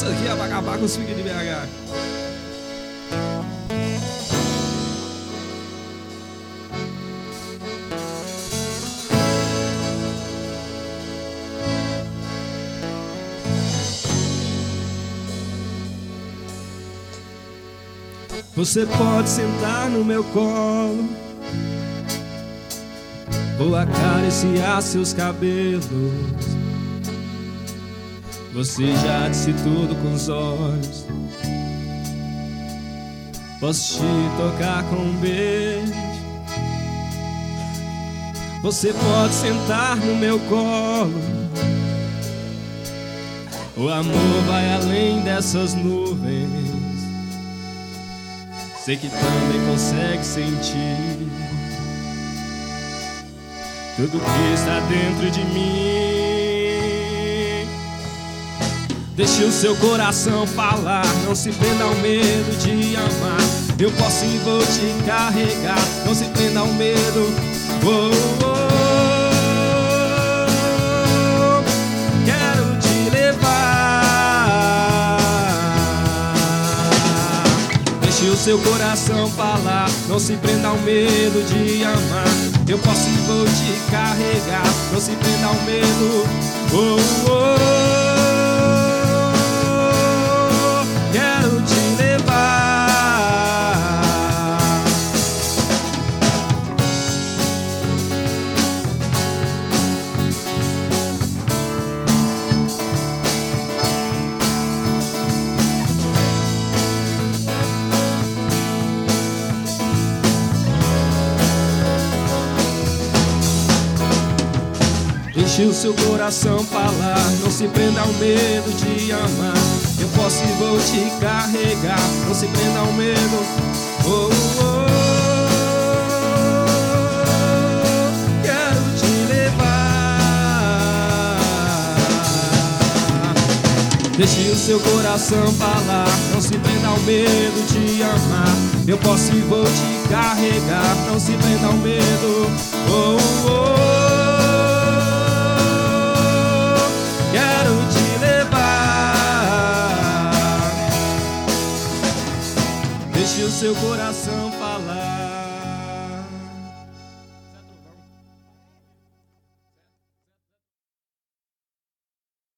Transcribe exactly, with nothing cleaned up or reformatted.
aqui é pra acabar com os fica de B H. Você pode sentar no meu colo, vou acariciar seus cabelos. Você já disse tudo com os olhos. Posso te tocar com um beijo. Você pode sentar no meu colo. O amor vai além dessas nuvens. Sei que também consegue sentir tudo que está dentro de mim. Deixe o seu coração falar, não se prenda ao medo de amar. Eu posso e vou te carregar, não se prenda ao medo. Oh, oh, oh. Quero te levar. Deixe o seu coração falar, não se prenda ao medo de amar. Eu posso e vou te carregar, não se prenda ao medo. Oh, oh, oh. Quero te levar. Deixe o seu coração falar, não se prenda ao medo de amar. Eu posso e vou te carregar, não se prenda ao medo. Oh, oh, oh. Quero te levar. Deixe o seu coração falar, não se prenda ao medo de amar. Eu posso e vou te carregar, não se prenda ao medo. Oh, oh, oh. Quero te levar. Deixe o seu coração falar.